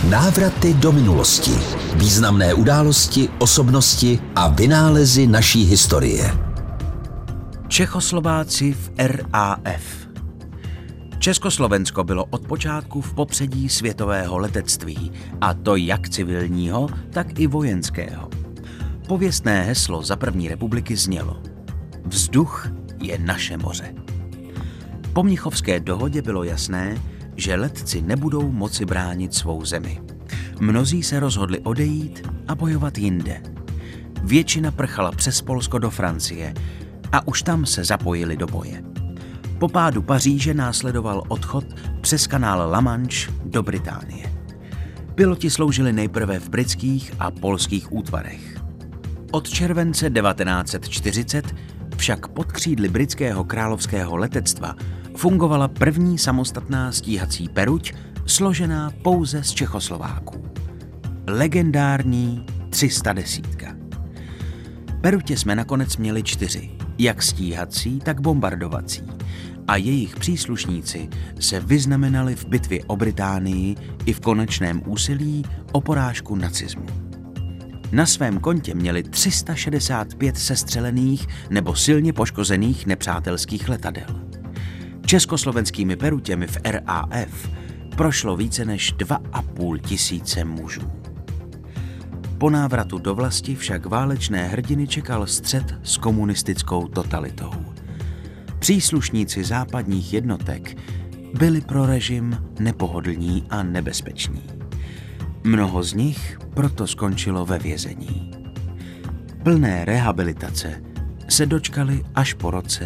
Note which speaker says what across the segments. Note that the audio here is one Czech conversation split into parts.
Speaker 1: Návraty do minulosti. Významné události, osobnosti a vynálezy naší historie.
Speaker 2: Čechoslováci v RAF. Československo bylo od počátku v popředí světového letectví, a to jak civilního, tak i vojenského. Pověstné heslo za první republiky znělo: Vzduch je naše moře. Po Mnichovské dohodě bylo jasné, že letci nebudou moci bránit svou zemi. Mnozí se rozhodli odejít a bojovat jinde. Většina prchala přes Polsko do Francie a už tam se zapojili do boje. Po pádu Paříže následoval odchod přes kanál La Manche do Británie. Piloti sloužili nejprve v britských a polských útvarech. Od července 1940 však pod křídly britského královského letectva fungovala první samostatná stíhací peruť, složená pouze z Čechoslováků. Legendární 310. Perutě jsme nakonec měli 4, jak stíhací, tak bombardovací, a jejich příslušníci se vyznamenali v bitvě o Británii i v konečném úsilí o porážku nacismu. Na svém kontě měli 365 sestřelených nebo silně poškozených nepřátelských letadel. Československými perutěmi v RAF prošlo více než 2,5 tisíce mužů. Po návratu do vlasti však válečné hrdiny čekal střet s komunistickou totalitou. Příslušníci západních jednotek byli pro režim nepohodlní a nebezpeční. Mnoho z nich proto skončilo ve vězení. Plné rehabilitace se dočkali až po roce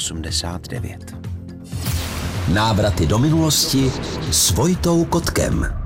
Speaker 2: 1989.
Speaker 1: Návraty do minulosti s Vojtou Kotkem.